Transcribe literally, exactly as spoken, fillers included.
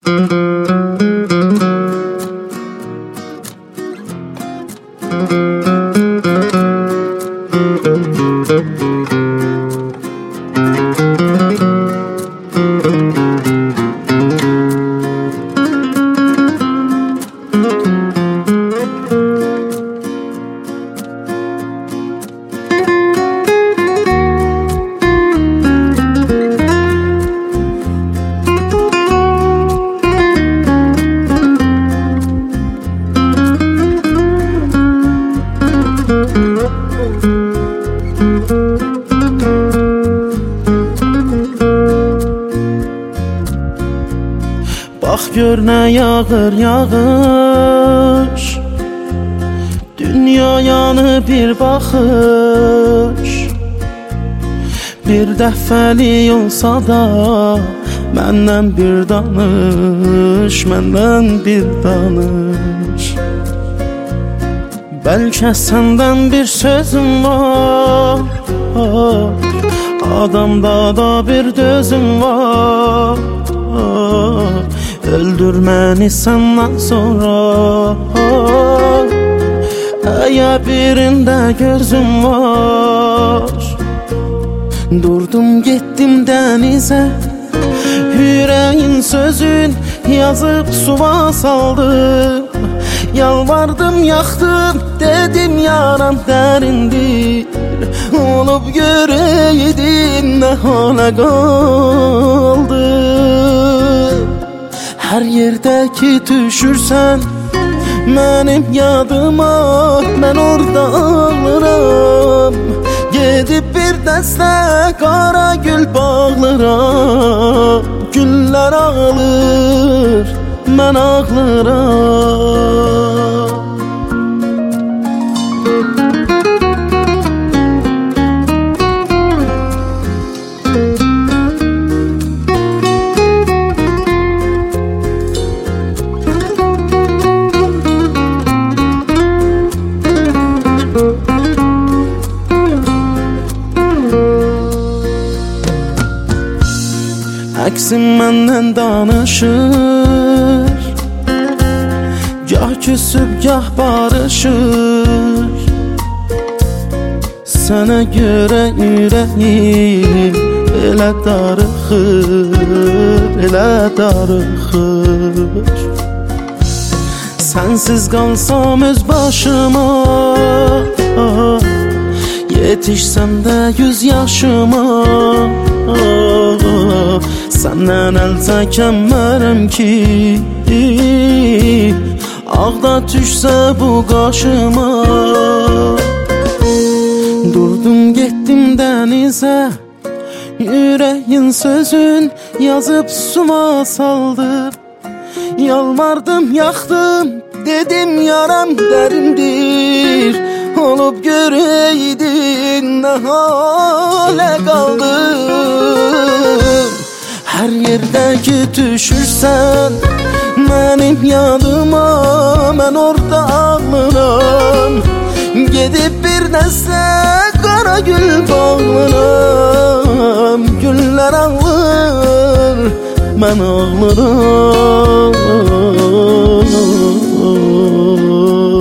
Bax gör nə yağır yağış, dünyayanı bir baxış. Bir dəfəlik olsa da məndən bir danış, məndən bir danış. Bəlkə səndən bir sözüm var, adamda da bir dözüm var. Öldür məni səndən sonra, əgər birində gözüm var. Durdum getdim dənizə, ürəyin sözün yazıb suva saldım. Yalvardım yaxdım, dedim yaram dərindir. Olub görəydin nə hala qaldı. Hər yerdə ki düşürsən mənim yadıma, mən orada ağlıram. Gedib bir dəstə qara gül bağlıram. Güllər ağlır, mən ağlıram. Əksim məndən danışır, gah küsüb gah barışır. Sənə görə ürəyim elə darıxır, elə darıxır. Sənsiz qalsam öz başıma, yetişsəm də yüz yaşıma. Səndən əl çəkənmərəm ki, ağda düşsə bu qaşıma. Durdum getdim dənizə, ürəyin sözün yazıb suma saldım. Yalvardım yaxdım, dedim yaram dərindir. Olub görəydin nə halə qaldım. Hər yerdə ki düşürsən mənim yadıma, mən orada ağlıram. Gedib bir dəstə qara gül bağlıram. Güllər ağlır, mən ağlıram.